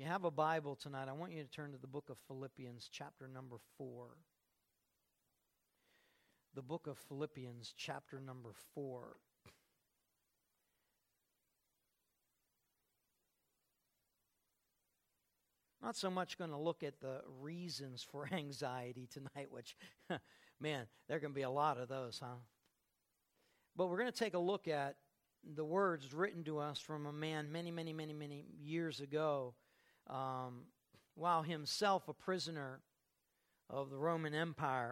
have a Bible tonight, I want you to turn to the book of Philippians, chapter number 4. The book of Philippians, chapter number 4. Not so much going to look at the reasons for anxiety tonight, which, man, there are going to be a lot of those, huh? But we're going to take a look at the words written to us from a man many years ago, while himself a prisoner of the Roman Empire.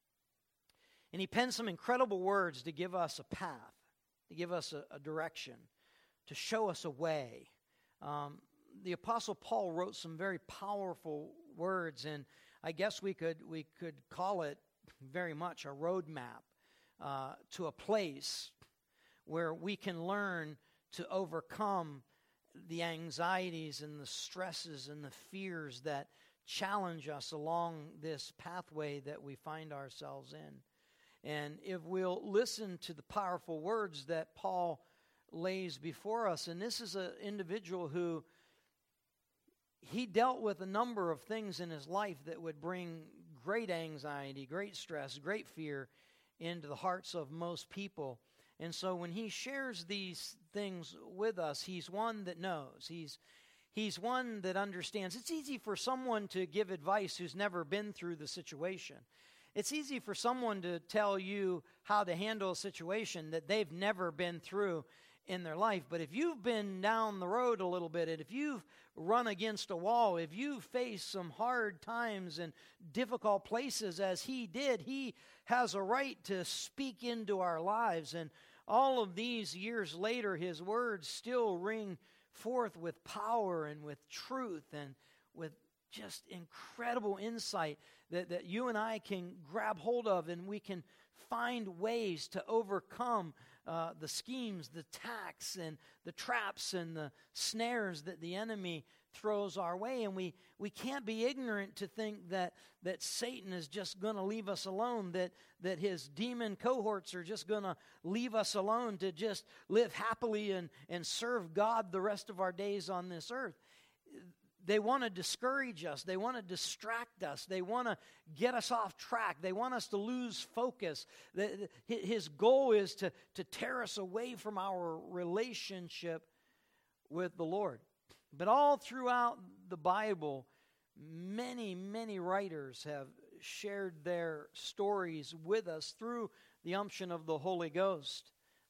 And he penned some incredible words to give us a path, to give us a direction, to show us a way. The Apostle Paul wrote some very powerful words, and I guess we could call it very much a roadmap to a place where we can learn to overcome the anxieties and the stresses and the fears that challenge us along this pathway that we find ourselves in. And if we'll listen to the powerful words that Paul lays before us, and this is an individual who he dealt with a number of things in his life that would bring great anxiety, great stress, great fear into the hearts of most people. And so when he shares these things with us, he's one that knows. He's one that understands. It's easy for someone to give advice who's never been through the situation. It's easy for someone to tell you how to handle a situation that they've never been through in their life. But if you've been down the road a little bit, and if you've run against a wall, if you've faced some hard times and difficult places as he did, he has a right to speak into our lives. And all of these years later, his words still ring forth with power and with truth and with just incredible insight that you and I can grab hold of, and we can find ways to overcome the schemes, the attacks, and the traps and the snares that the enemy throws our way. And we can't be ignorant to think that Satan is just going to leave us alone, that his demon cohorts are just going to leave us alone to just live happily and serve God the rest of our days on this earth. They want to discourage us. They want to distract us. They want to get us off track. They want us to lose focus. His goal is to tear us away from our relationship with the Lord. But all throughout the Bible, many writers have shared their stories with us through the unction of the Holy Ghost,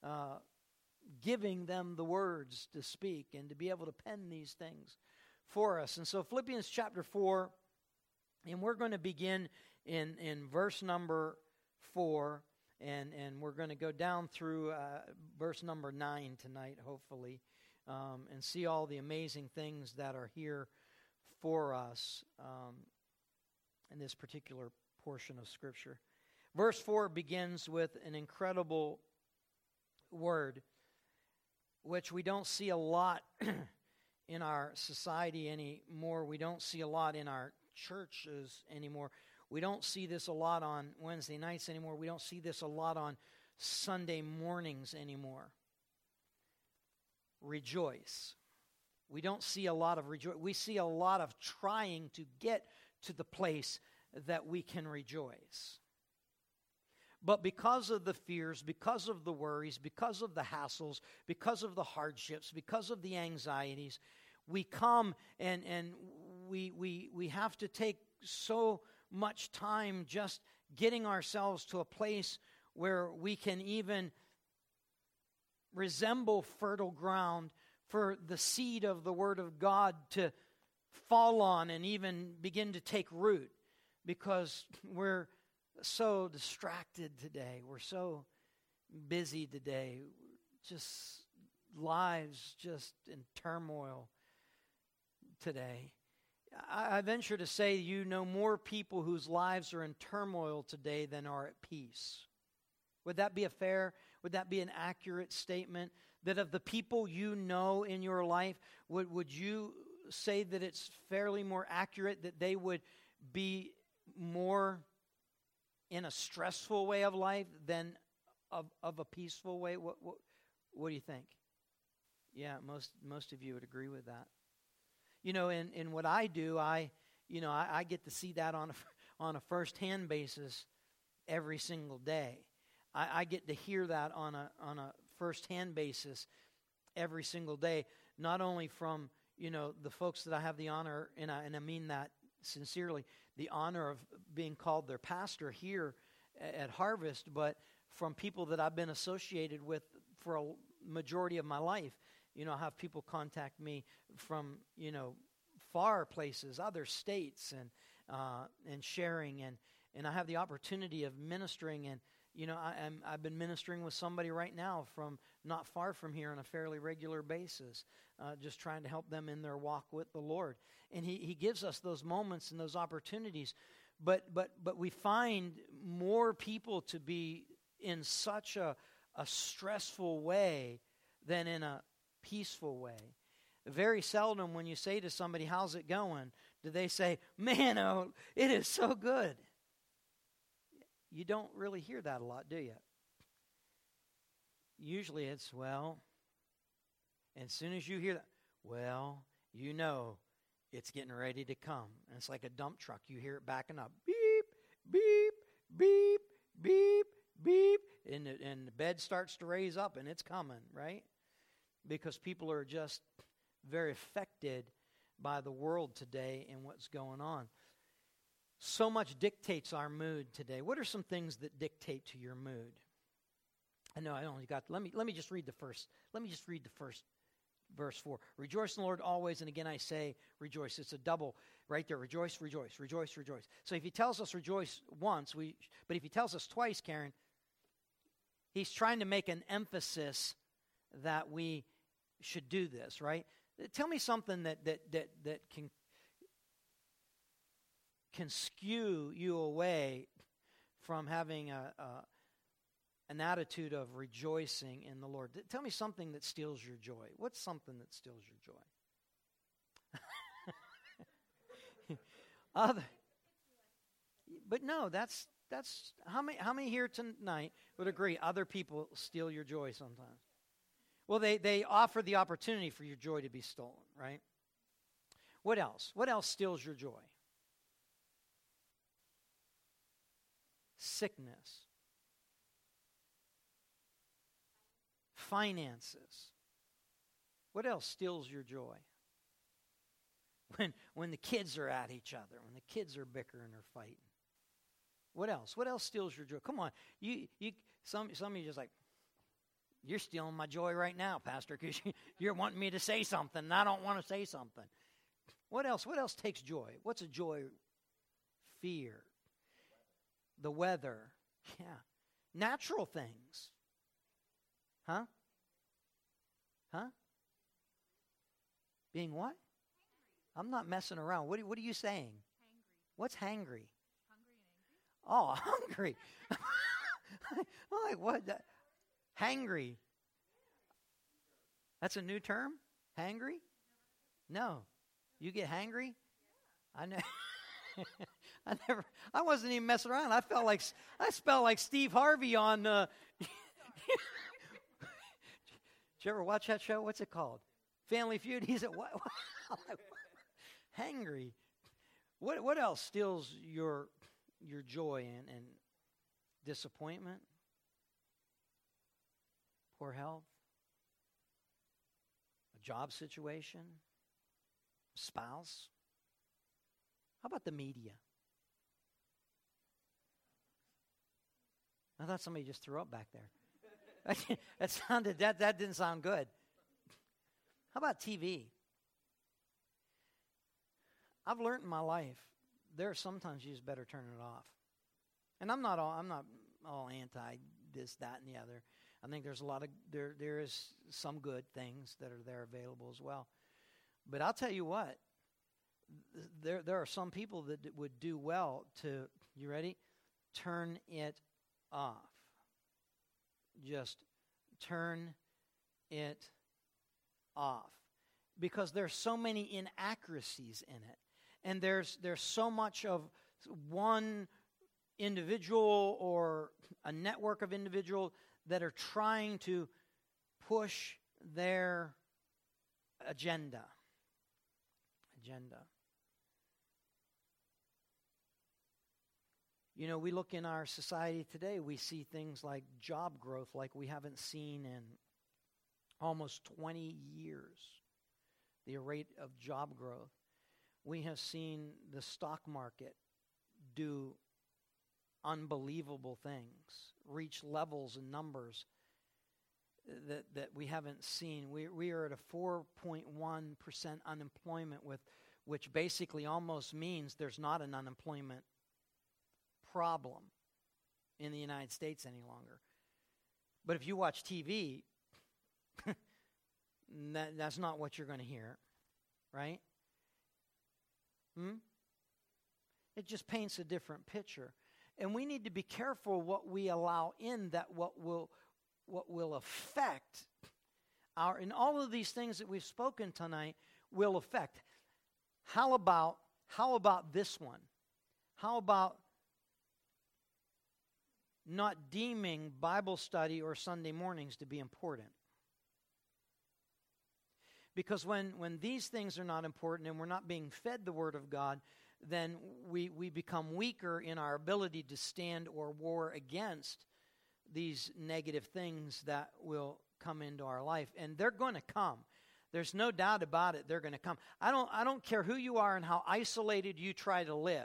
giving them the words to speak and to be able to pen these things for us. And so Philippians chapter 4, and we're going to begin in verse number 4, and we're going to go down through verse number 9 tonight, hopefully, and see all the amazing things that are here for us in this particular portion of Scripture. Verse 4 begins with an incredible word, which we don't see a lot in our society anymore. We don't see a lot in our churches anymore. We don't see this a lot on Wednesday nights anymore. We don't see this a lot on Sunday mornings anymore. Rejoice. We don't see a lot of rejoice. We see a lot of trying to get to the place that we can rejoice. But because of the fears, because of the worries, because of the hassles, because of the hardships, because of the anxieties, we come and we have to take so much time just getting ourselves to a place where we can even resemble fertile ground for the seed of the Word of God to fall on and even begin to take root, because we're so distracted today. We're so busy today. Just lives just in turmoil today. I venture to say you know more people whose lives are in turmoil today than are at peace. Would that be would that be an accurate statement? That of the people you know in your life, would you say that it's fairly more accurate that they would be more in a stressful way of life than of a peaceful way? What do you think? Yeah, most of you would agree with that. in what I do, I get to see that on a first-hand basis every single day. I get to hear that on a first-hand basis every single day, not only from, the folks that I have the honor, and I mean that sincerely, the honor of being called their pastor here at Harvest, but from people that I've been associated with for a majority of my life. I have people contact me from, far places, other states, and sharing, and I have the opportunity of ministering, and I've been ministering with somebody right now from not far from here on a fairly regular basis, just trying to help them in their walk with the Lord. And He gives us those moments and those opportunities, but we find more people to be in such a stressful way than in a peaceful way. Very seldom when you say to somebody, "How's it going?" do they say, "Man, oh, it is so good." You don't really hear that a lot, do you? Usually it's, "Well," and as soon as you hear that, "Well," it's getting ready to come. And it's like a dump truck. You hear it backing up. Beep, beep, beep, beep, beep. And the bed starts to raise up, and it's coming, right? Because people are just very affected by the world today and what's going on. So much dictates our mood today. What are some things that dictate to your mood? I only got. Let me just read the first. Let me just read the first verse 4. Rejoice in the Lord always, and again I say rejoice. It's a double right there. Rejoice, rejoice, rejoice, rejoice. So if He tells us rejoice once, but if He tells us twice, Karen, He's trying to make an emphasis that we should do this, right? Tell me something that can skew you away from having an attitude of rejoicing in the Lord. Tell me something that steals your joy. What's something that steals your joy? But no, that's how many here tonight would agree other people steal your joy sometimes? Well, they offer the opportunity for your joy to be stolen, right? What else? What else steals your joy? Sickness. Finances. What else steals your joy? When the kids are at each other, when the kids are bickering or fighting. What else? What else steals your joy? Come on. Some of you just like, "You're stealing my joy right now, Pastor, because you're wanting me to say something, and I don't want to say something." What else? What else takes joy? What's a joy? Fear. The weather. Yeah. Natural things. Huh? Being what? I'm not messing around. What are you saying? Hangry. What's hangry? Hungry and angry. Oh, hungry. I'm like, what? Hangry. That's a new term? Hangry? No. You get hangry? I know. I wasn't even messing around. I spelled like Steve Harvey on did you ever watch that show? What's it called? Family Feud. He said, "What?" Hangry. What else steals your joy and disappointment? Poor health? A job situation? Spouse? How about the media? I thought somebody just threw up back there. That didn't sound good. How about TV? I've learned in my life there are sometimes you just better turn it off. And I'm not all anti this, that, and the other. I think there's there is some good things that are there available as well. But I'll tell you what, there are some people that would do well to, you ready? Turn it off. Just turn it off. Because there's so many inaccuracies in it. And there's so much of one individual or a network of individuals that are trying to push their agenda. agenda. You know, we look in our society today, we see things like job growth like we haven't seen in almost 20 years. The rate of job growth. We have seen the stock market do unbelievable things, reach levels and numbers that we haven't seen. We are at a 4.1% unemployment, which basically almost means there's not an unemployment problem in the United States any longer. But if you watch TV, that's not what you're going to hear, right? It just paints a different picture. And we need to be careful what we allow in, that what will affect our, and all of these things that we've spoken tonight will affect. How about this one? How about not deeming Bible study or Sunday mornings to be important? Because when these things are not important and we're not being fed the Word of God, then we become weaker in our ability to stand or war against these negative things that will come into our life. And they're going to come. There's no doubt about it. They're going to come. I don't care who you are and how isolated you try to live.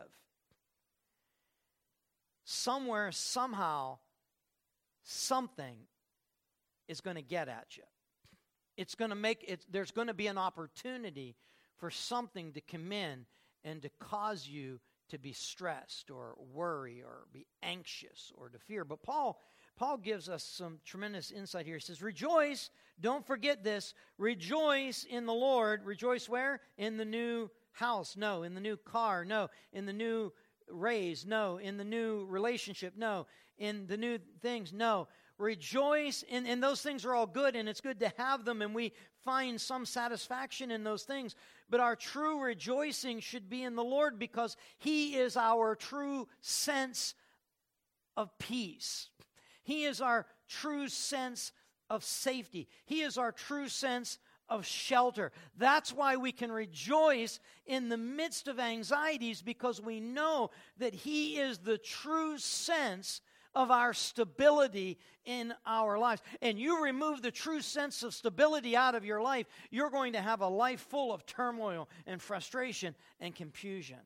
Somewhere, somehow, something is going to get at you. It's going to make it. There's going to be an opportunity for something to come in and to cause you to be stressed or worry or be anxious or to fear. But Paul gives us some tremendous insight here. He says, rejoice, don't forget this, rejoice in the Lord. Rejoice where? In the new house, no. In the new car, no. In the new raise, no. In the new relationship, no. In the new things, no. Rejoice, and those things are all good, and it's good to have them, and we find some satisfaction in those things. But our true rejoicing should be in the Lord, because He is our true sense of peace. He is our true sense of safety. He is our true sense of shelter. That's why we can rejoice in the midst of anxieties, because we know that He is the true sense of our stability in our lives. And you remove the true sense of stability out of your life, you're going to have a life full of turmoil and frustration and confusion.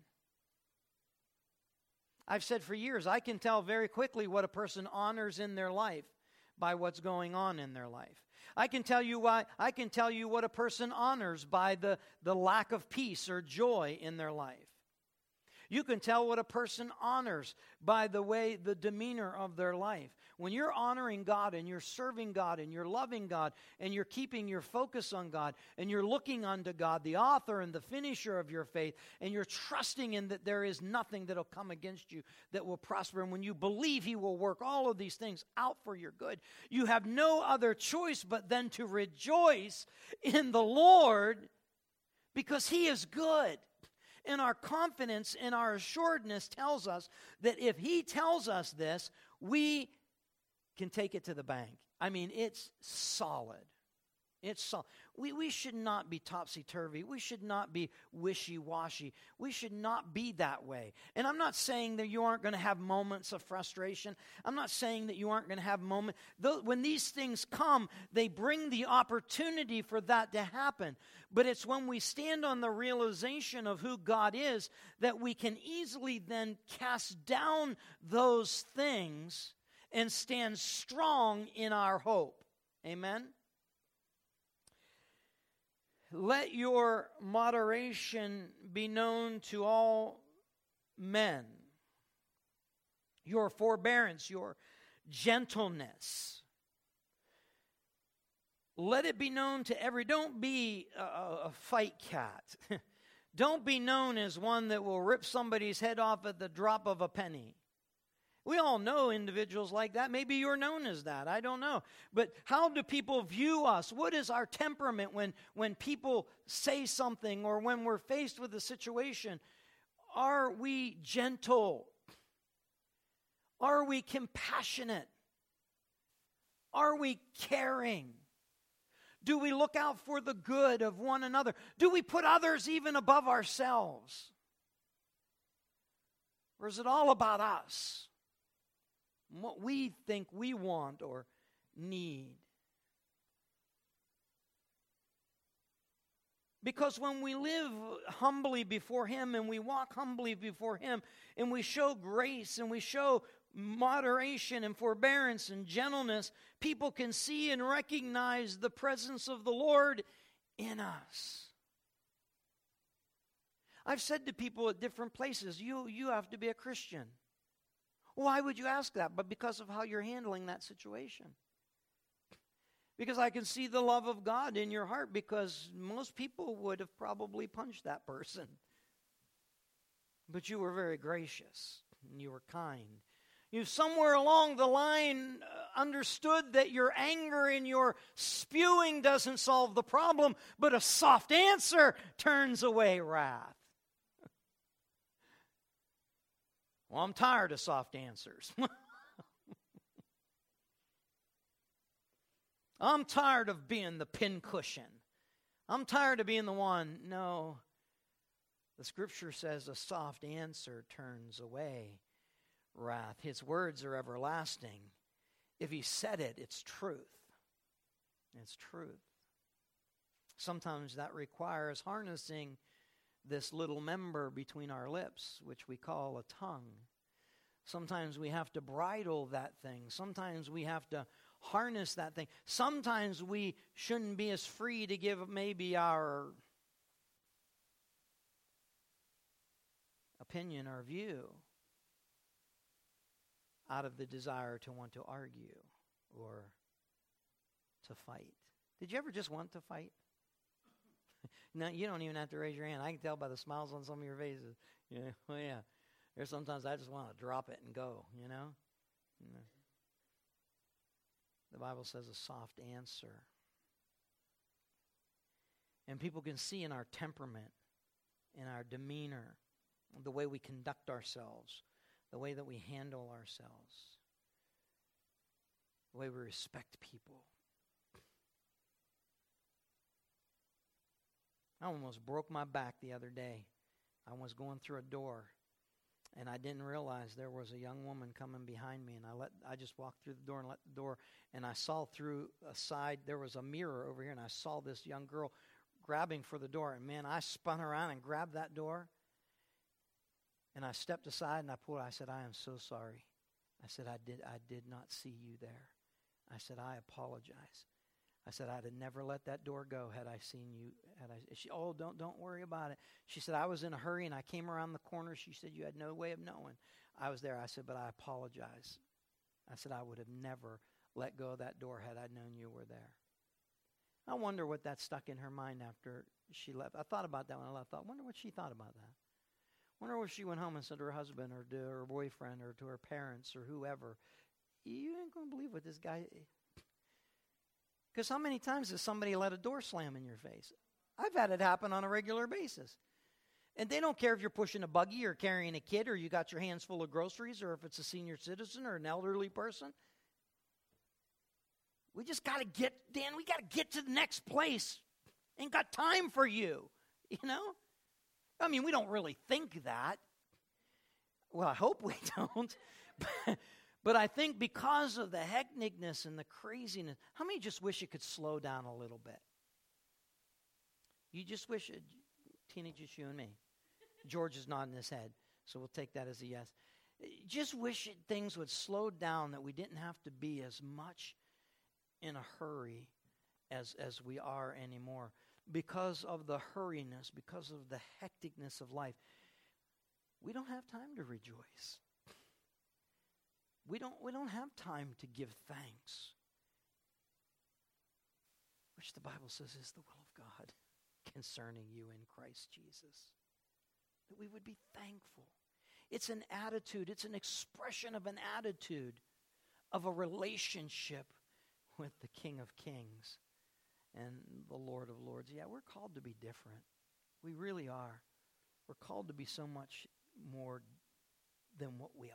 I've said for years, I can tell very quickly what a person honors in their life by what's going on in their life. I can tell you what a person honors by the lack of peace or joy in their life. You can tell what a person honors by the demeanor of their life. When you're honoring God and you're serving God and you're loving God and you're keeping your focus on God and you're looking unto God, the author and the finisher of your faith, and you're trusting in that there is nothing that will come against you that will prosper, and when you believe He will work all of these things out for your good, you have no other choice but then to rejoice in the Lord, because He is good. And our confidence and our assuredness tells us that if He tells us this, we can take it to the bank. I mean, it's solid. It's solid. We should not be topsy-turvy. We should not be wishy-washy. We should not be that way. And I'm not saying that you aren't going to have moments of frustration. I'm not saying that you aren't going to have moments. When these things come, they bring the opportunity for that to happen. But it's when we stand on the realization of who God is that we can easily then cast down those things and stand strong in our hope. Amen? Let your moderation be known to all men. Your forbearance, your gentleness. Let it be known to every. Don't be a fight cat. Don't be known as one that will rip somebody's head off at the drop of a penny. We all know individuals like that. Maybe you're known as that. I don't know. But how do people view us? What is our temperament when people say something or when we're faced with a situation? Are we gentle? Are we compassionate? Are we caring? Do we look out for the good of one another? Do we put others even above ourselves? Or is it all about us? What we think we want or need? Because when we live humbly before Him and we walk humbly before Him and we show grace and we show moderation and forbearance and gentleness, people can see and recognize the presence of the Lord in us. I've said to people at different places, you have to be a Christian. Why would you ask that? But because of how you're handling that situation. Because I can see the love of God in your heart, because most people would have probably punched that person. But you were very gracious, and you were kind. You somewhere along the line understood that your anger and your spewing doesn't solve the problem, but a soft answer turns away wrath. Well, I'm tired of soft answers. I'm tired of being the pincushion. I'm tired of being the one. No, the Scripture says a soft answer turns away wrath. His words are everlasting. If He said it, it's truth. It's truth. Sometimes that requires harnessing this little member between our lips, which we call a tongue. Sometimes we have to bridle that thing. Sometimes we have to harness that thing. Sometimes we shouldn't be as free to give maybe our opinion or view out of the desire to want to argue or to fight. Did you ever just want to fight? No, you don't even have to raise your hand. I can tell by the smiles on some of your faces. Yeah, well, yeah. There's sometimes I just want to drop it and go, you know? The Bible says a soft answer. And people can see in our temperament, in our demeanor, the way we conduct ourselves, the way that we handle ourselves, the way we respect people. I almost broke my back the other day. I was going through a door, and I didn't realize there was a young woman coming behind me, and I just walked through the door and let the door, and I saw through a side, there was a mirror over here, and I saw this young girl grabbing for the door, and man, I spun around and grabbed that door, and I stepped aside, and I said, I am so sorry. I said, I did not see you there. I said, I apologize. I said, I'd have never let that door go had I seen you. Don't worry about it. She said, I was in a hurry and I came around the corner. She said, you had no way of knowing I was there. I said, but I apologize. I said, I would have never let go of that door had I known you were there. I wonder what that stuck in her mind after she left. I thought about that when I left. I wonder what she thought about that. I wonder if she went home and said to her husband or to her boyfriend or to her parents or whoever, you ain't going to believe what this guy... Because how many times has somebody let a door slam in your face? I've had it happen on a regular basis. And they don't care if you're pushing a buggy or carrying a kid or you got your hands full of groceries or if it's a senior citizen or an elderly person. We just got to get, Dan, we got to get to the next place. Ain't got time for you, you know? I mean, we don't really think that. Well, I hope we don't. But I think because of the hecticness and the craziness, how many just wish it could slow down a little bit? You just wish it, Tina, just you and me. George is nodding his head, so we'll take that as a yes. Just wish things would slow down, that we didn't have to be as much in a hurry as we are anymore. Because of the hurriness, because of the hecticness of life, we don't have time to rejoice. We don't have time to give thanks, which the Bible says is the will of God concerning you in Christ Jesus. That we would be thankful. It's an attitude, it's an expression of an attitude of a relationship with the King of Kings and the Lord of Lords. Yeah, we're called to be different. We really are. We're called to be so much more than what we are.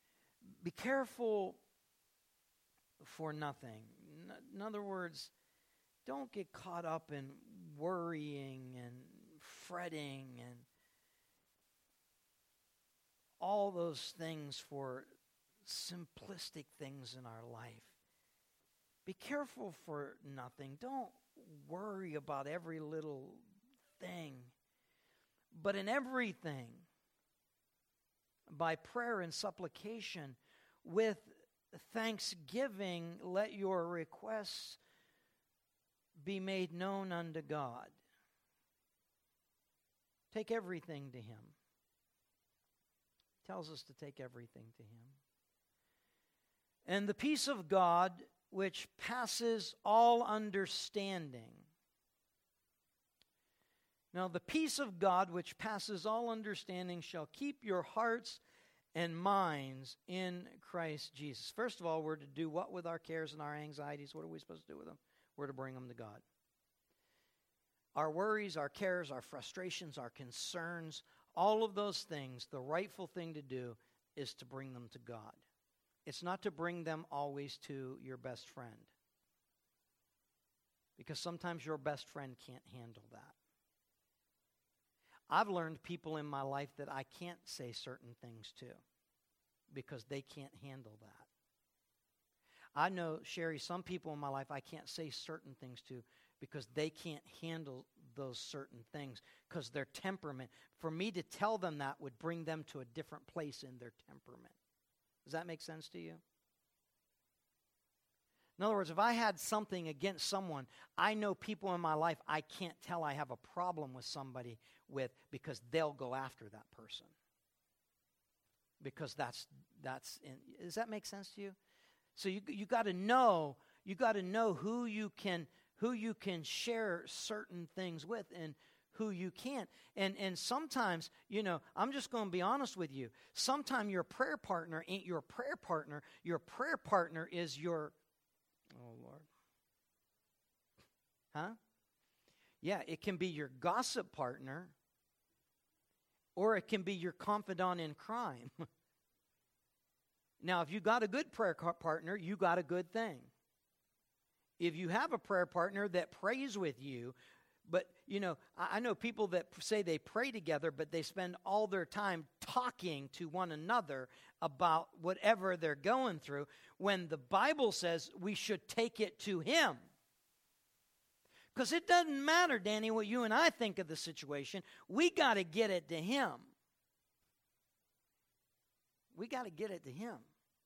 Be careful for nothing. In other words, Don't get caught up in worrying and fretting and all those things for simplistic things in our life. Be careful for nothing. Don't worry about every little thing. But in everything, by prayer and supplication, with thanksgiving, let your requests be made known unto God. Take everything to Him. Tells us to take everything to Him. And the peace of God, which passes all understanding. Now, the peace of God, which passes all understanding, shall keep your hearts and minds in Christ Jesus. First of all, we're to do what with our cares and our anxieties? What are we supposed to do with them? We're to bring them to God. Our worries, our cares, our frustrations, our concerns, all of those things, the rightful thing to do is to bring them to God. It's not to bring them always to your best friend. Because sometimes your best friend can't handle that. I've learned people in my life that I can't say certain things to because they can't handle that. I know, Sherry, some people in my life I can't say certain things to because they can't handle those certain things because their temperament. For me to tell them that would bring them to a different place in their temperament. Does that make sense to you? In other words, if I had something against someone, I know people in my life I can't tell I have a problem with somebody with because they'll go after that person. Because that's does that make sense to you? So you got to know who you can share certain things with and who you can't. And sometimes, I'm just going to be honest with you. Sometimes your prayer partner ain't your prayer partner. Your prayer partner is your, oh Lord. Huh? Yeah, it can be your gossip partner or it can be your confidant in crime. Now, if you got a good prayer partner, you got a good thing. If you have a prayer partner that prays with you, but, I know people that say they pray together, but they spend all their time talking to one another about whatever they're going through, when the Bible says we should take it to Him. Because it doesn't matter, Danny, what you and I think of the situation. We got to get it to Him. We got to get it to Him.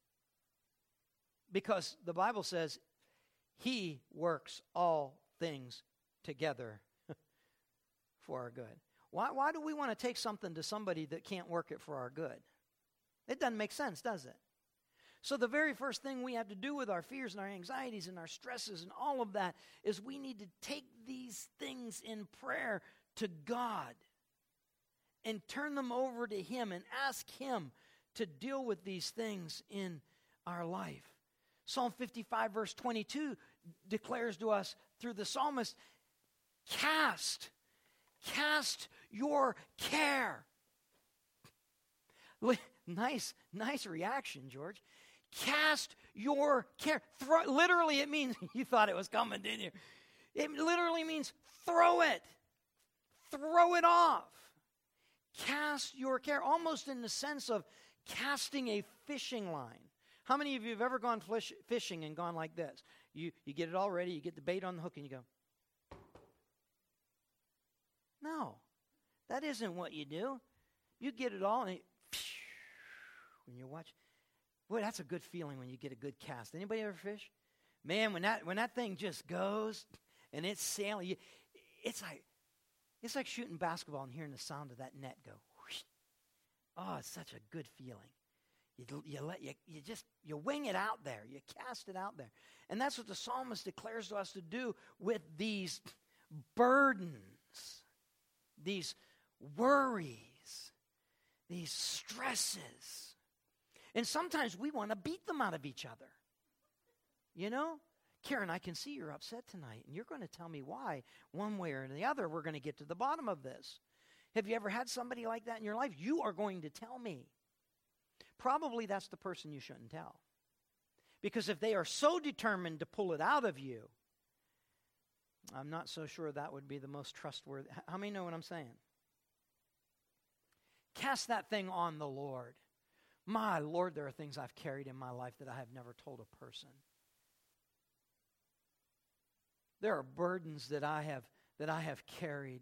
Because the Bible says He works all things together for our good. Why do we want to take something to somebody that can't work it for our good? It doesn't make sense, does it? So the very first thing we have to do with our fears and our anxieties and our stresses and all of that is we need to take these things in prayer to God and turn them over to Him and ask Him to deal with these things in our life. Psalm 55 verse 22 declares to us through the psalmist, Cast your care. Nice reaction, George. Cast your care. Literally, it means, you thought it was coming, didn't you? It literally means throw it. Throw it off. Cast your care, almost in the sense of casting a fishing line. How many of you have ever gone fishing and gone like this? You get it all ready, you get the bait on the hook, and you go, no, that isn't what you do. You get it all, and when you watch, boy, that's a good feeling when you get a good cast. Anybody ever fish? Man, when that thing just goes and it's sailing, it's like shooting basketball and hearing the sound of that net go. Whoosh. Oh, it's such a good feeling. You wing it out there. You cast it out there. And that's what the psalmist declares to us to do with these burdens, these worries, these stresses. And sometimes we want to beat them out of each other. Karen, I can see you're upset tonight, and you're going to tell me why, one way or the other. We're going to get to the bottom of this. Have you ever had somebody like that in your life? You are going to tell me. Probably that's the person you shouldn't tell. Because if they are so determined to pull it out of you, I'm not so sure that would be the most trustworthy. How many know what I'm saying? Cast that thing on the Lord. My Lord, there are things I've carried in my life that I have never told a person. There are burdens that I have carried.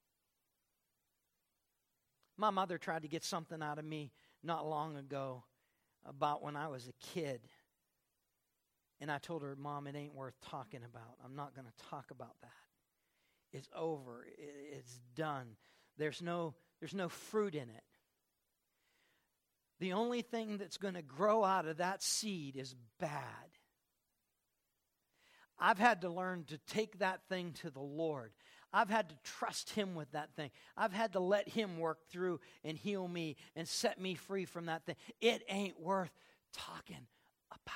My mother tried to get something out of me not long ago about when I was a kid. And I told her, Mom, it ain't worth talking about. I'm not going to talk about that. It's over. It's done. There's no fruit in it. The only thing that's going to grow out of that seed is bad. I've had to learn to take that thing to the Lord. I've had to trust Him with that thing. I've had to let Him work through and heal me and set me free from that thing. It ain't worth talking about.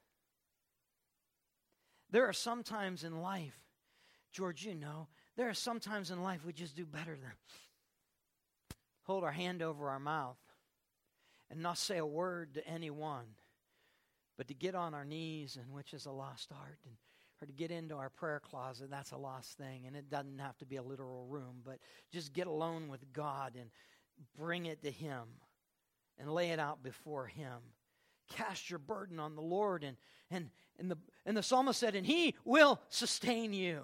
There are some times in life, George, you know, there are some times in life we just do better than hold our hand over our mouth and not say a word to anyone, but to get on our knees, and which is a lost art, or to get into our prayer closet, that's a lost thing. And it doesn't have to be a literal room, but just get alone with God and bring it to Him and lay it out before Him. Cast your burden on the Lord, and the psalmist said, and He will sustain you.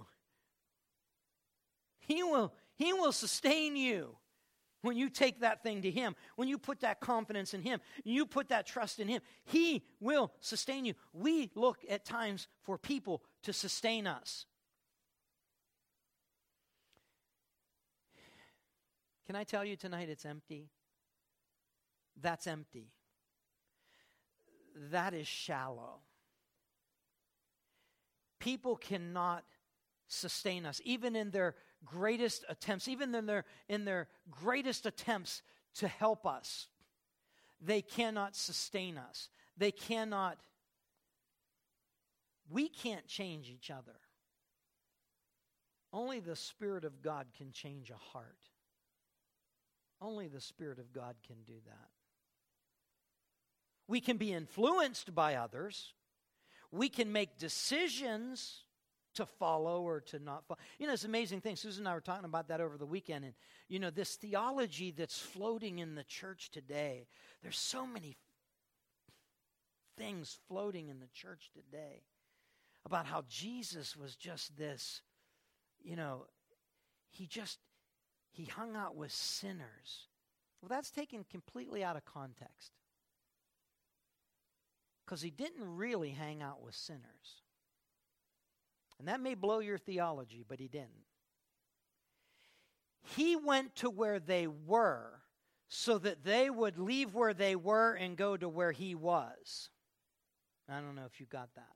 He will sustain you when you take that thing to Him, when you put that confidence in Him, you put that trust in Him. He will sustain you. We look at times for people to sustain us. Can I tell you tonight it's empty? That's empty. That is shallow. People cannot sustain us, even in their greatest attempts, even in their greatest attempts to help us. They cannot sustain us. We can't change each other. Only the Spirit of God can change a heart. Only the Spirit of God can do that. We can be influenced by others. We can make decisions to follow or to not follow. You know, it's an amazing thing. Susan and I were talking about that over the weekend. And, you know, this theology that's floating in the church today, there's so many things floating in the church today about how Jesus was just this, you know, he hung out with sinners. Well, that's taken completely out of context. Because He didn't really hang out with sinners. And that may blow your theology, but He didn't. He went to where they were so that they would leave where they were and go to where He was. I don't know if you got that.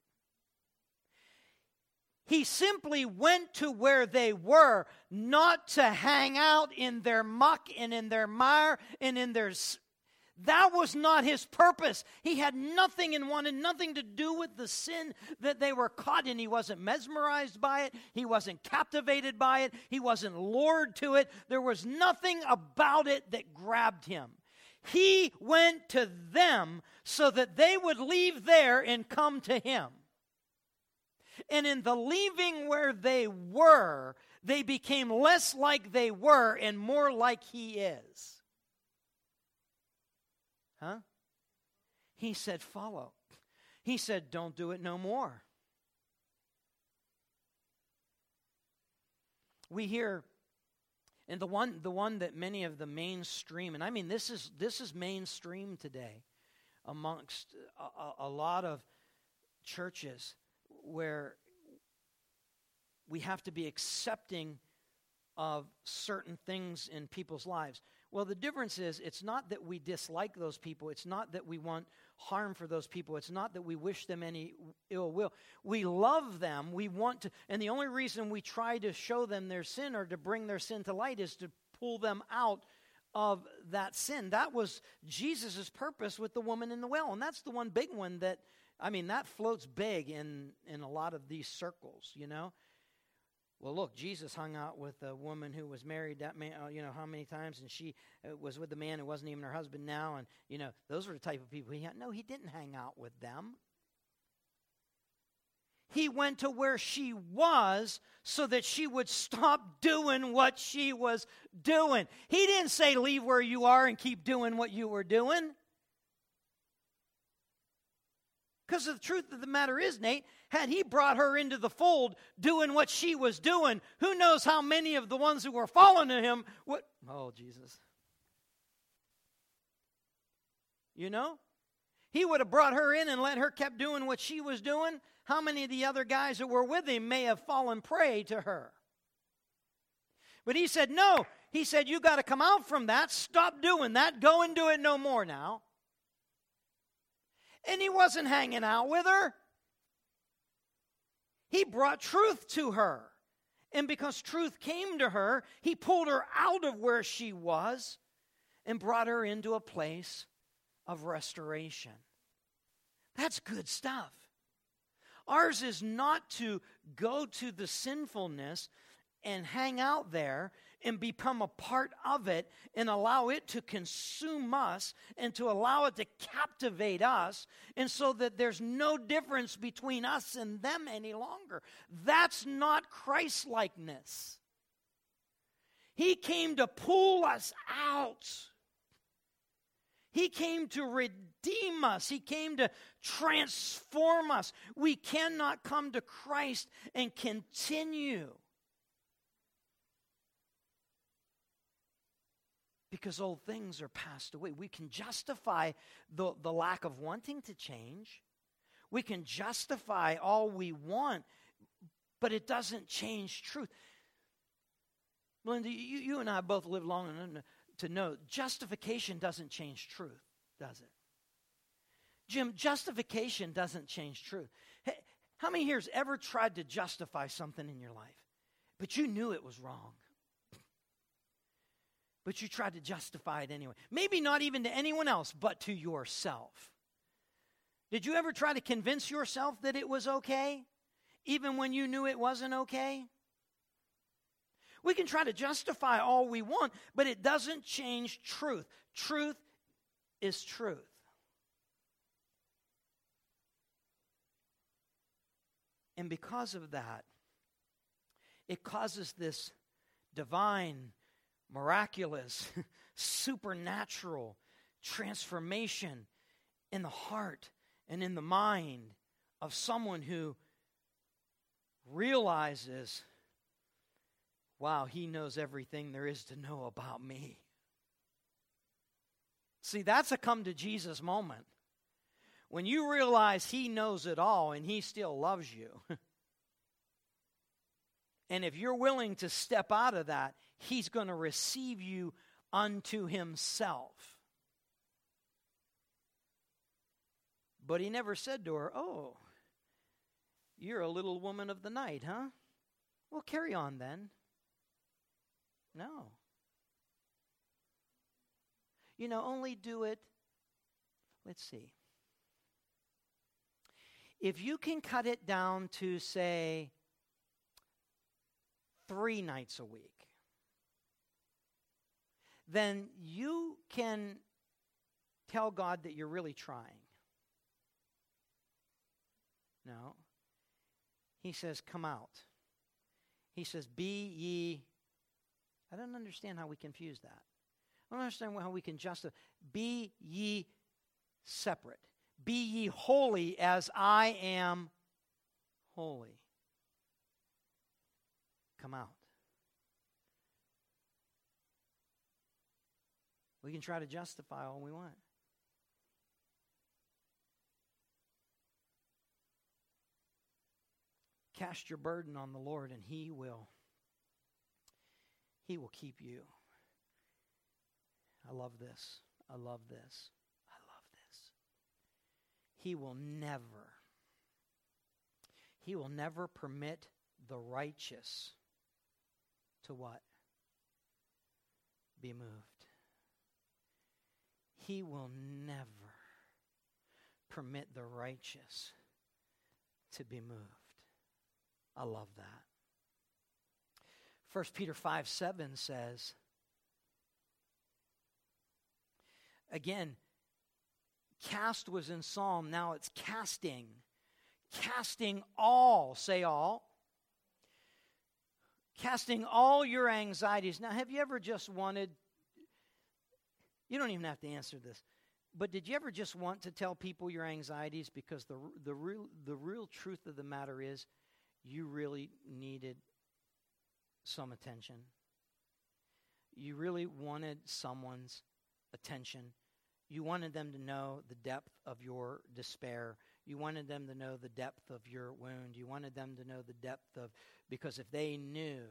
He simply went to where they were, not to hang out in their muck and in their mire and in their... That was not His purpose. He had nothing and wanted nothing to do with the sin that they were caught in. He wasn't mesmerized by it. He wasn't captivated by it. He wasn't lured to it. There was nothing about it that grabbed Him. He went to them so that they would leave there and come to Him. And in the leaving where they were, they became less like they were and more like He is. Huh? He said, follow. He said, don't do it no more. We hear, and the one that many of the mainstream, and I mean this is mainstream today amongst a lot of churches, where we have to be accepting of certain things in people's lives. Well, the difference is, it's not that we dislike those people. It's not that we want harm for those people. It's not that we wish them any ill will. We love them. We want to, and the only reason we try to show them their sin or to bring their sin to light is to pull them out of that sin. That was Jesus' purpose with the woman in the well. And that's the one big one that, I mean, that floats big in a lot of these circles, you know. Well, look, Jesus hung out with a woman who was married that man, how many times, and she was with a man who wasn't even her husband now, and, you know, those were the type of people he had. No, He didn't hang out with them. He went to where she was so that she would stop doing what she was doing. He didn't say leave where you are and keep doing what you were doing. Because the truth of the matter is, Nate, had he brought her into the fold doing what she was doing, who knows how many of the ones who were following him would... Oh, Jesus. You know? He would have brought her in and let her keep doing what she was doing. How many of the other guys that were with him may have fallen prey to her? But he said, no. He said, you got to come out from that. Stop doing that. Go and do it no more now. And he wasn't hanging out with her. He brought truth to her. And because truth came to her, he pulled her out of where she was and brought her into a place of restoration. That's good stuff. Ours is not to go to the sinfulness and hang out there and become a part of it and allow it to consume us and to allow it to captivate us, and so that there's no difference between us and them any longer. That's not Christ-likeness. He came to pull us out. He came to redeem us. He came to transform us. We cannot come to Christ and continue because old things are passed away. We can justify the lack of wanting to change. We can justify all we want, but it doesn't change truth. Melinda, you and I both live long enough to know justification doesn't change truth, does it? Jim, justification doesn't change truth. Hey, how many here has ever tried to justify something in your life, but you knew it was wrong? But you tried to justify it anyway. Maybe not even to anyone else, but to yourself. Did you ever try to convince yourself that it was okay, even when you knew it wasn't okay? We can try to justify all we want, but it doesn't change truth. Truth is truth. And because of that, it causes this divine, miraculous, supernatural transformation in the heart and in the mind of someone who realizes, wow, he knows everything there is to know about me. See, that's a come to Jesus moment. When you realize he knows it all and he still loves you. And if you're willing to step out of that, he's going to receive you unto himself. But he never said to her, oh, you're a little woman of the night, huh? Well, carry on then. No. You know, only do it. Let's see. If you can cut it down to, say, 3 nights a week, then you can tell God that you're really trying. No. He says, come out. He says, be ye. I don't understand how we confuse that. I don't understand how we can justify. Be ye separate. Be ye holy as I am holy. Come out. We can try to justify all we want. Cast your burden on the Lord and He will keep you. I love this. I love this. I love this. He will never permit the righteous to what? Be moved. He will never permit the righteous to be moved. I love that. 1 Peter 5:7 says, again, cast was in Psalm, now it's casting. Casting all, say all. Casting all your anxieties. Now, have you ever just wanted, you don't even have to answer this, but did you ever just want to tell people your anxieties? Because the real truth of the matter is you really needed some attention. You really wanted someone's attention. You wanted them to know the depth of your despair. You wanted them to know the depth of your wound. You wanted them to know the depth of, because if they knew,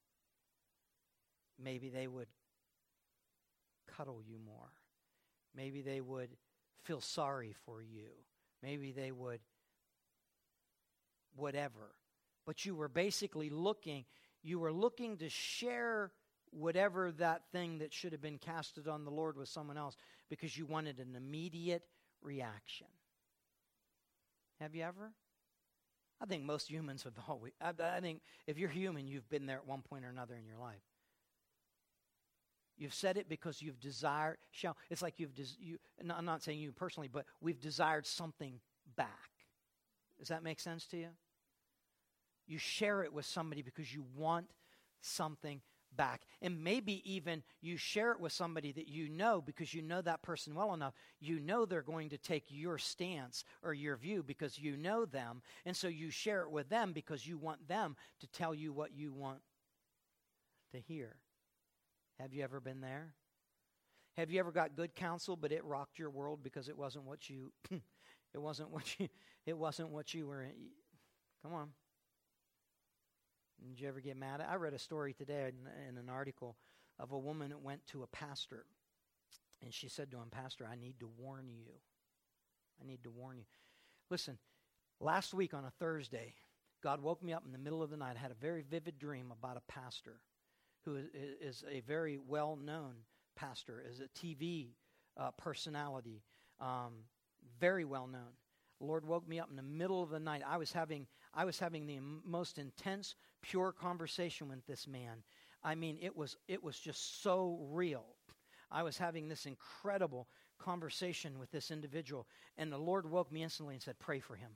maybe they would cuddle you more. Maybe they would feel sorry for you. Maybe they would whatever. But you were basically looking to share whatever that thing that should have been casted on the Lord with someone else because you wanted an immediate reaction. Have you ever? I think most humans have always. I think if you're human, you've been there at one point or another in your life. You've said it because you've desired. It's like I'm not saying you personally, but we've desired something back. Does that make sense to you? You share it with somebody because you want something back. And maybe even you share it with somebody that you know because you know that person well enough. You know they're going to take your stance or your view because you know them. And so you share it with them because you want them to tell you what you want to hear. Have you ever been there? Have you ever got good counsel, but it rocked your world because it wasn't what you it wasn't what you were in? Come on. Did you ever get mad? I read a story today in an article of a woman that went to a pastor. And she said to him, "Pastor, I need to warn you. I need to warn you." Listen, last week on a Thursday, God woke me up in the middle of the night. I had a very vivid dream about a pastor who is a very well-known pastor, is a TV personality, very well-known. The Lord woke me up in the middle of the night. I was having the most intense, pure conversation with this man. I mean, it was just so real. I was having this incredible conversation with this individual, and the Lord woke me instantly and said, "Pray for him."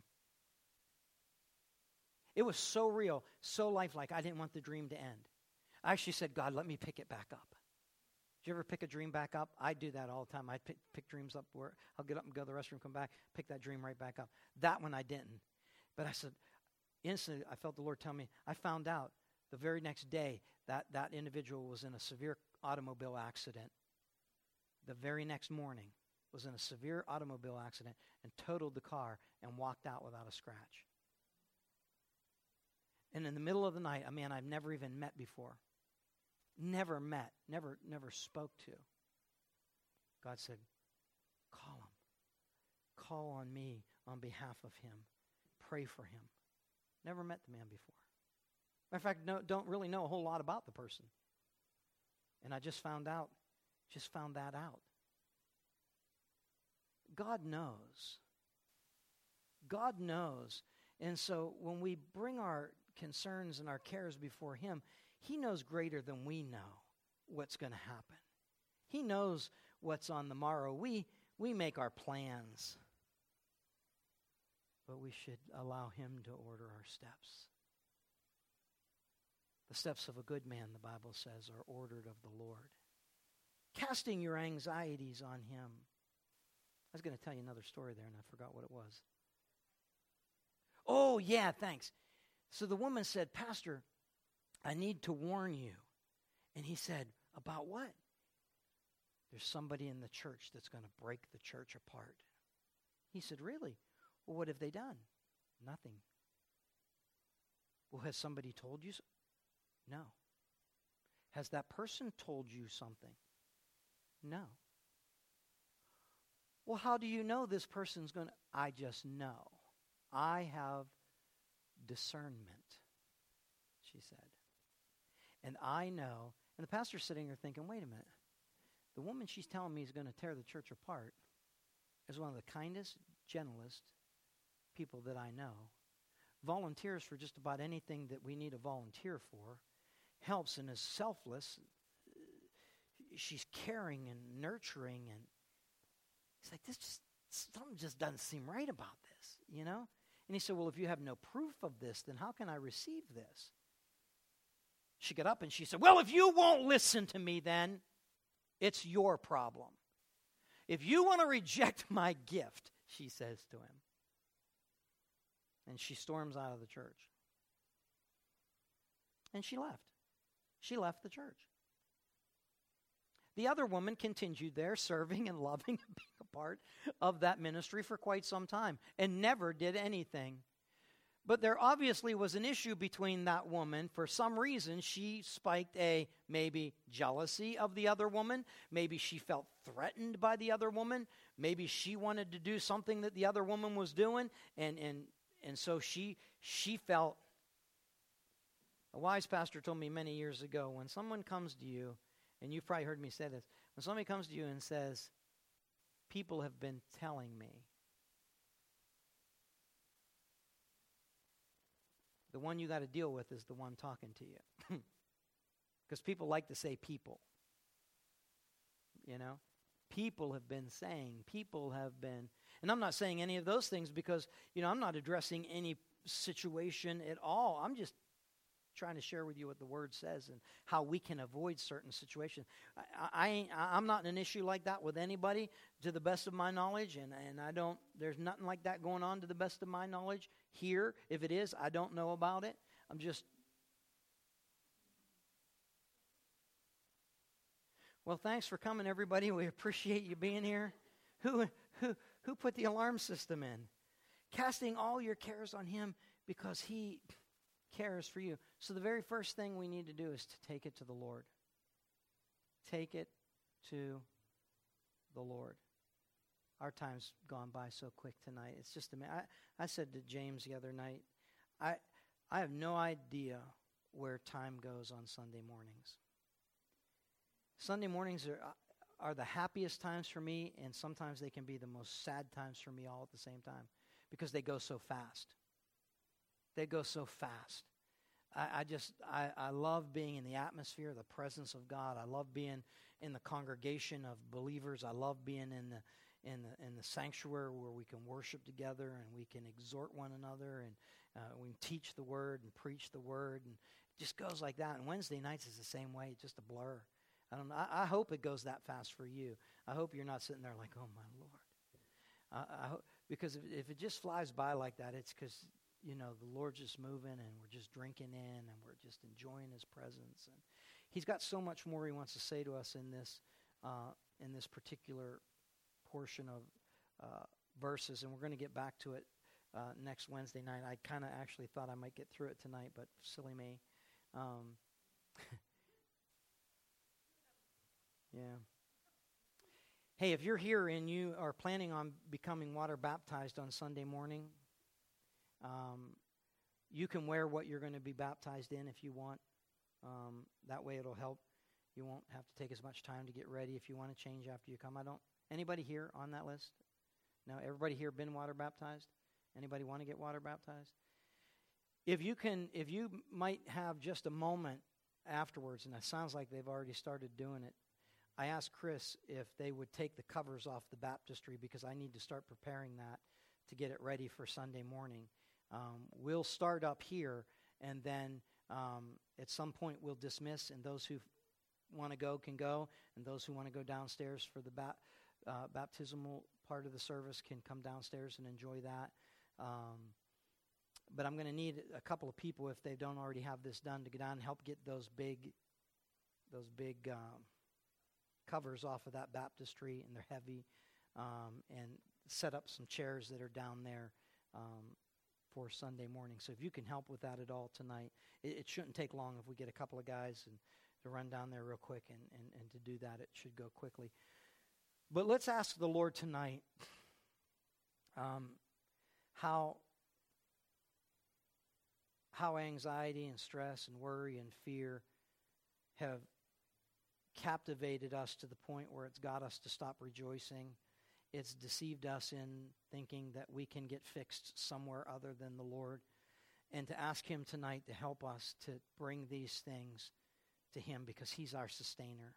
It was so real, so lifelike, I didn't want the dream to end. I actually said, "God, let me pick it back up." Did you ever pick a dream back up? I do that all the time. I pick dreams up where I'll get up and go to the restroom, come back, pick that dream right back up. That one I didn't. But I said, instantly, I felt the Lord tell me, I found out the very next day that that individual was in a severe automobile accident. The very next morning was in a severe automobile accident and totaled the car and walked out without a scratch. And in the middle of the night, a man I've never even met before, never spoke to, God said, "Call him. Call on me on behalf of him. Pray for him." Never met the man before. Matter of fact, don't really know a whole lot about the person. And I just found that out. God knows. God knows. And so when we bring our concerns and our cares before him, he knows greater than we know what's going to happen. He knows what's on the morrow. We make our plans, but we should allow him to order our steps. The steps of a good man, the Bible says, are ordered of the Lord. Casting your anxieties on him. I was going to tell you another story there, and I forgot what it was. Oh, yeah, thanks. So the woman said, "Pastor, I need to warn you." And he said, "About what?" "There's somebody in the church that's going to break the church apart." He said, "Really? Well, what have they done?" "Nothing." "Well, has somebody told you so?" "No." "Has that person told you something?" "No." "Well, how do you know this person's going to?" "I just know. I have discernment," she said. "And I know," and the pastor's sitting there thinking, wait a minute. The woman she's telling me is going to tear the church apart is one of the kindest, gentlest people that I know. Volunteers for just about anything that we need a volunteer for. Helps and is selfless. She's caring and nurturing, and it's like, something just doesn't seem right about this, you know? And he said, well, if you have no proof of this, then how can I receive this? She got up and she said, well, if you won't listen to me, then it's your problem. If you want to reject my gift, she says to him. And she storms out of the church. And she left. She left the church. The other woman continued there, serving and loving and being a part of that ministry for quite some time and never did anything. But there obviously was an issue between that woman. For some reason, she spiked a maybe jealousy of the other woman. Maybe she felt threatened by the other woman. Maybe she wanted to do something that the other woman was doing. And so she felt. A wise pastor told me many years ago, when someone comes to you, and you've probably heard me say this, when somebody comes to you and says, people have been telling me, the one you got to deal with is the one talking to you. Because people like to say people. You know? People have been saying, people have been. And I'm not saying any of those things because, I'm not addressing any situation at all. I'm just trying to share with you what the Word says and how we can avoid certain situations. I'm not in an issue like that with anybody to the best of my knowledge, and there's nothing like that going on to the best of my knowledge here. If it is, I don't know about it. Well, thanks for coming, everybody. We appreciate you being here. Who put the alarm system in? Casting all your cares on Him because He cares for you. So the very first thing we need to do is to take it to the Lord. Take it to the Lord. Our time's gone by so quick tonight. It's just I said to James the other night, I have no idea where time goes on Sunday mornings. Sunday mornings are the happiest times for me, and sometimes they can be the most sad times for me all at the same time because they go so fast. They go so fast. I love being in the atmosphere, the presence of God. I love being in the congregation of believers. I love being in the sanctuary where we can worship together and we can exhort one another and we can teach the Word and preach the Word, and it just goes like that. And Wednesday nights is the same way. It's just a blur. I don't know. I hope it goes that fast for you. I hope you're not sitting there like, oh my Lord. I hope, because if it just flies by like that, it's because the Lord's just moving and we're just drinking in and we're just enjoying His presence. And He's got so much more He wants to say to us in this particular portion of verses, and we're going to get back to it next Wednesday night. I kind of actually thought I might get through it tonight, but silly me. Yeah. Hey, if you're here and you are planning on becoming water baptized on Sunday morning, you can wear what you're going to be baptized in if you want. That way it'll help. You won't have to take as much time to get ready if you want to change after you come. Anybody here on that list? No, everybody here been water baptized? Anybody want to get water baptized? If you might have just a moment afterwards, and it sounds like they've already started doing it, I asked Chris if they would take the covers off the baptistry because I need to start preparing that to get it ready for Sunday morning. We'll start up here, and then at some point we'll dismiss, and those who want to go can go, and those who want to go downstairs for the baptismal part of the service can come downstairs and enjoy that. But I'm going to need a couple of people, if they don't already have this done, to get on and help get those big covers off of that baptistry, and they're heavy, and set up some chairs that are down there for Sunday morning. So if you can help with that at all tonight, it shouldn't take long if we get a couple of guys and to run down there real quick and to do that. It should go quickly. But let's ask the Lord tonight how anxiety and stress and worry and fear have captivated us to the point where it's got us to stop rejoicing. It's deceived us in thinking that we can get fixed somewhere other than the Lord. And to ask Him tonight to help us to bring these things to Him because He's our sustainer.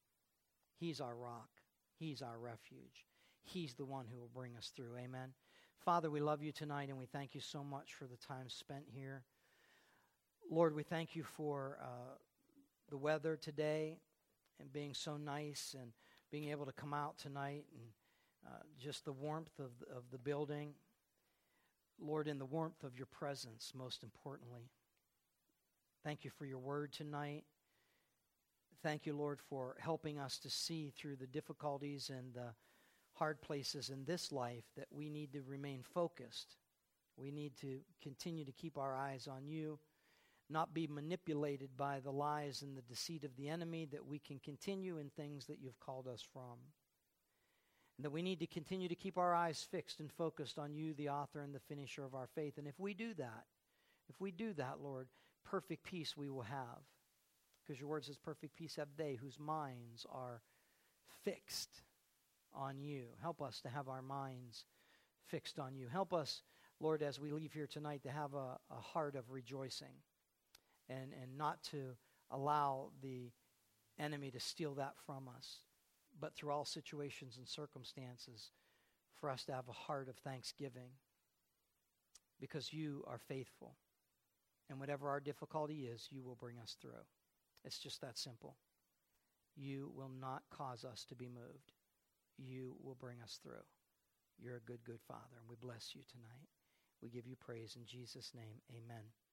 He's our rock. He's our refuge. He's the one who will bring us through. Amen. Father, we love you tonight, and we thank you so much for the time spent here. Lord, we thank you for the weather today and being so nice and being able to come out tonight and just the warmth of the building. Lord, in the warmth of your presence, most importantly. Thank you for your word tonight. Thank you, Lord, for helping us to see through the difficulties and the hard places in this life that we need to remain focused. We need to continue to keep our eyes on you, not be manipulated by the lies and the deceit of the enemy, that we can continue in things that you've called us from. And that we need to continue to keep our eyes fixed and focused on you, the author and the finisher of our faith. And if we do that, Lord, perfect peace we will have. Because your word says, perfect peace have they whose minds are fixed on you. Help us to have our minds fixed on you. Help us, Lord, as we leave here tonight, to have a heart of rejoicing and not to allow the enemy to steal that from us, but through all situations and circumstances, for us to have a heart of thanksgiving because you are faithful. And whatever our difficulty is, you will bring us through. It's just that simple. You will not cause us to be moved. You will bring us through. You're a good, good Father, and we bless you tonight. We give you praise in Jesus' name. Amen.